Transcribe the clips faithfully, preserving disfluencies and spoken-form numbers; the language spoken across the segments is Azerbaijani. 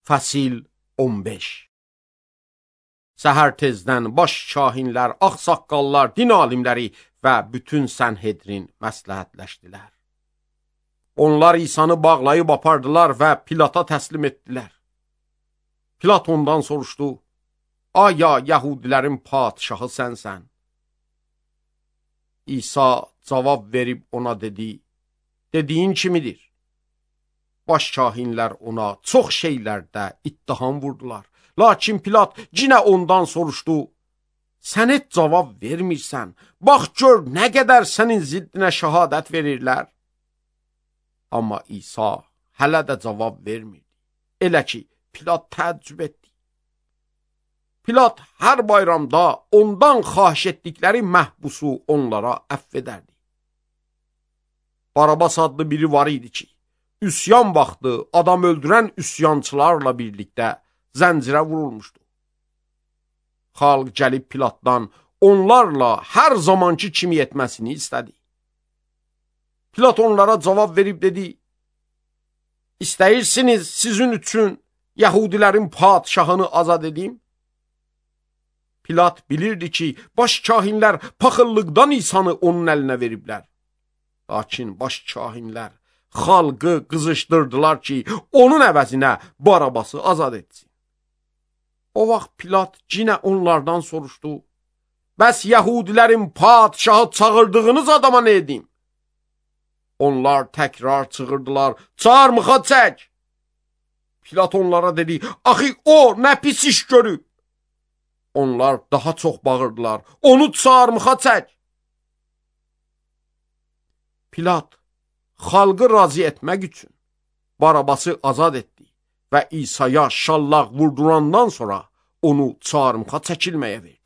Fəsil on beş. Səhər tezdən baş şahinlər, ağsaqqallar, din alimləri və bütün Sənhedrin məsləhətləşdilər. Onlar İsanı bağlayıb apardılar və Pilata təslim etdilər. Pilat ondan soruşdu: "Aya Yəhudilərin padşahı sənsən?" İsa cavab verib ona dedi: "Dediyin kimidir?" Baş şahinlər ona çox şeylərdə ittiham vurdular. Lakin Pilat yenə ondan soruşdu: "Sən heç cavab vermirsən. Bax gör nə qədər sənin ziddinə şəhadət verirlər." Amma İsa hələ də cavab vermirdi. Elə ki, Pilat təəccüb etdi. Pilat hər bayramda ondan xahiş etdikləri məhbusu onlara əfv edərdi. Barabas adlı biri var idi ki, üsyan vaxtı adam öldürən üsyançılarla birlikdə zəncirə vurulmuşdu. Xalq gəlib Pilatdan onlarla hər zamanki kimi etməsini istədi. Pilat onlara cavab verib dedi: "İstəyirsiniz sizin üçün Yəhudilərin padşahını azad edim?" Pilat bilirdi ki, baş kahinlər paxıllıqdan İsanı onun əlinə veriblər. Lakin baş kahinlər xalqı qızışdırdılar ki, onun əvəzinə Barabası azad etsin. O vaxt Pilat yenə onlardan soruşdu: "Bəs Yəhudilərin padşahı çağırdığınız adama nə edim?" Onlar təkrar çığırdılar: "Çarmıxa çək!" Pilat onlara dedi: "Axı o nə pis iş görüb?" Onlar daha çox bağırdılar: "Onu çarmıxa çək!" Pilat xalqı razı etmək üçün Barabası azad etdi və İsa'ya şallaq vurdurandan sonra onu çarmıxa çəkilməyə verdi.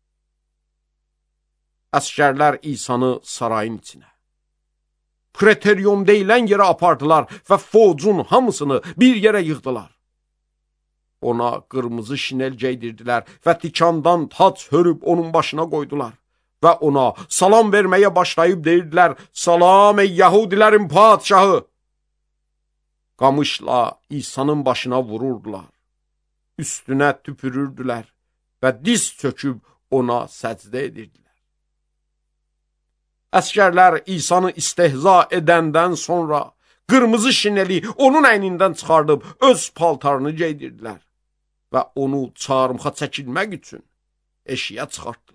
Əskərlər İsa'nı sarayın içinə, Preterium deyilən yerə apardılar və focun hamısını bir yerə yığdılar. Ona qırmızı şinel geydirdilər və tikandan tac hörüb onun başına qoydular. Və ona salam verməyə başlayıb deyirdilər: "Salam ey Yəhudilərin padşahı!" Qamışla İsa'nın başına vururdular, üstünə tüpürürdülər və diz çöküb ona səcdə edirdilər. Əskərlər İsa'nı istehza edəndən sonra qırmızı şineli onun əynindən çıxardıb öz paltarını geydirdilər və onu çarmıxa çəkilmək üçün eşiyə çıxartdılar.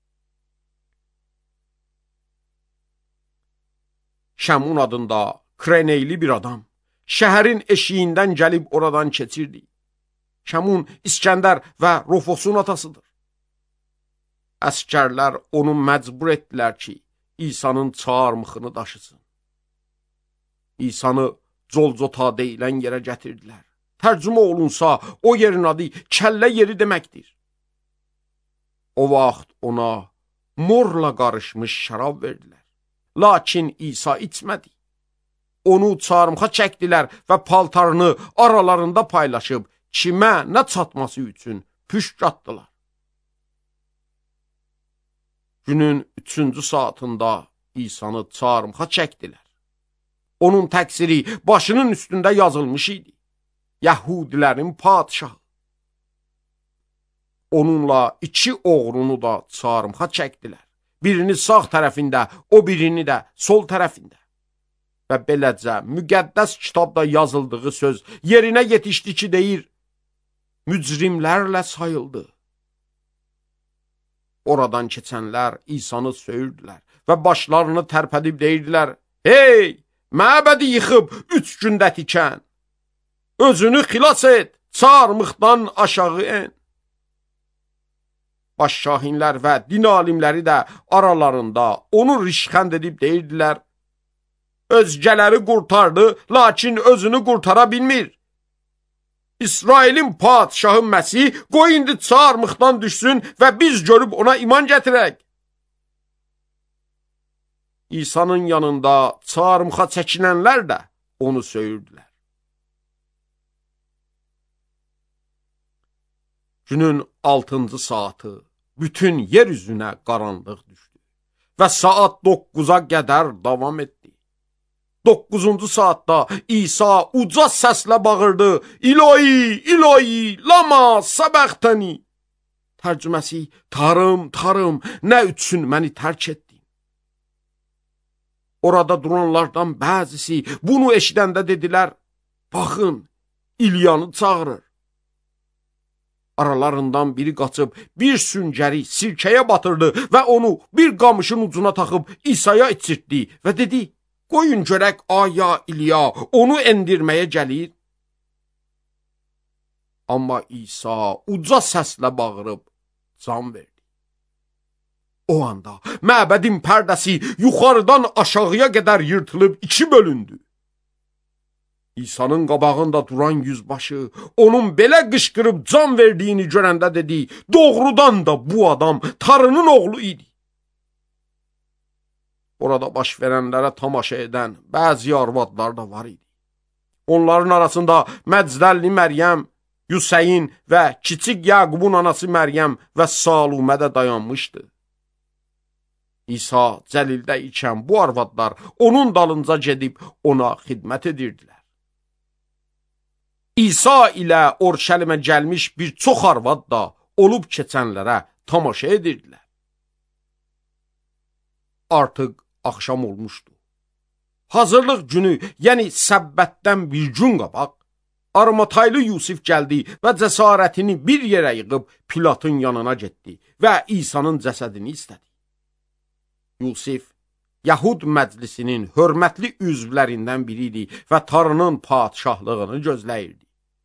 Şəmun adında Kreneyli bir adam şəhərin eşiyindən gəlib oradan keçirdi. Şəmun İskəndər və Rofosun atasıdır. Əskərlər onu məcbur etdilər ki, İsa'nın çarmıxını daşısın. İsa'nı Colcota deyilən yerə gətirdilər. Tərcümə olunsa, o yerin adı kəllə yeri deməkdir. O vaxt ona morla qarışmış şərab verdilər. Lakin İsa içmədi. Onu çarmıxa çəkdilər və paltarını aralarında paylaşıb kimə nə çatması üçün püşk atdılar. Günün üçüncü saatında İsa'nı çarmıxa çəkdilər. Onun təqsiri başının üstündə yazılmış idi: Yəhudilərin padşahı. Onunla iki oğrunu da çarmıxa çəkdilər. Birini sağ tərəfində, o birini də sol tərəfində. Və beləcə müqəddəs kitabda yazıldığı söz yerinə yetişdi ki, deyir: mücrimlərlə sayıldı. Oradan keçənlər İsa'nı söyürdülər və başlarını tərpədib deyirdilər: "Hey, məbədi yıxıb üç gündə tikən, özünü xilas et, çarmıxdan aşağı en." Baş şahinlər və din alimləri də aralarında onu rişxənd edib deyirdilər: "Özgələri qurtardı, lakin özünü qurtara bilmir. İsrailin padşahı Məsih qoy indi çarmıxdan düşsün və biz görüb ona iman gətirək." İsa'nın yanında çarmıxa çəkinənlər də onu söyürdülər. Günün altıncı saatı bütün yer üzünə qaranlıq düşdü və saat doqquza qədər davam etdi. Doqquzuncu saatda İsa uca səslə bağırdı: İlahi, İlahi, lama səbəxtəni. Tərcüməsi: Tarım, tarım, nə üçün məni tərk etdin? Orada duranlardan bəzisi bunu eşidəndə dedilər: Baxın, İlyanı çağırır. Aralarından biri qaçıb bir süngəri sirkəyə batırdı və onu bir qamışın ucuna taxıb İsa'ya içirtdi və dedi: Qoyun görək aya İlya onu endirməyə gəlir. Amma İsa uca səslə bağırıb can verdi. O anda məbədin pərdəsi yuxarıdan aşağıya qədər yırtılıb iki bölündü. İsa'nın qabağında duran yüzbaşı onun belə qışqırıb can verdiyini görəndə dedi: Doğrudan da bu adam Tanrının oğlu idi. Orada baş verənlərə tamaşa edən bəzi arvadlar da var idi. Onların arasında Məcdəlli Məryəm, Yuseyin və kiçik Yaqubun anası Məryəm və Salumə də dayanmışdı. İsa Cəlildə ikən bu arvadlar onun dalınca gedib ona xidmət edirdilər. İsa ilə Orşəlimə gəlmiş bir çox arvad da olub keçənlərə tamaşa edirdilər. Artıq axşam olmuşdu. Hazırlıq günü, yəni səbbətdən bir gün qabaq, Armataylı Yusif gəldi və cəsarətini bir yerə yığıb Pilatın yanına getdi və İsa'nın cəsədini istədi. Yusif, Yahud məclisinin hörmətli üzvlərindən biri idi və Tanrının padşahlığını gözləyirdi.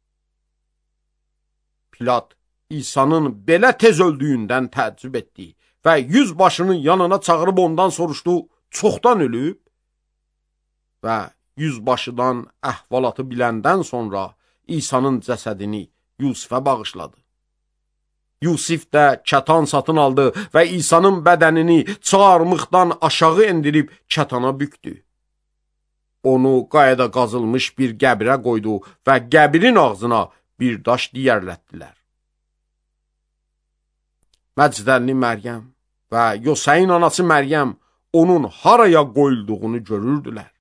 Pilat İsa'nın belə tez öldüyündən təəccüb etdi və yüzbaşının yanına çağırıb ondan soruşdu: Çoxdan ölüb? Və yüzbaşıdan əhvalatı biləndən sonra İsa'nın cəsədini Yusifə bağışladı. Yusif də kətan satın aldı və İsa'nın bədənini çarmıqdan aşağı endirib kətana büktü. Onu qayada qazılmış bir qəbrə qoydu və qəbrin ağzına bir daş diyərlətdilər. Məcdəlli Məryəm və Yoseyin anası Məryəm onun haraya qoyulduğunu görürdülər.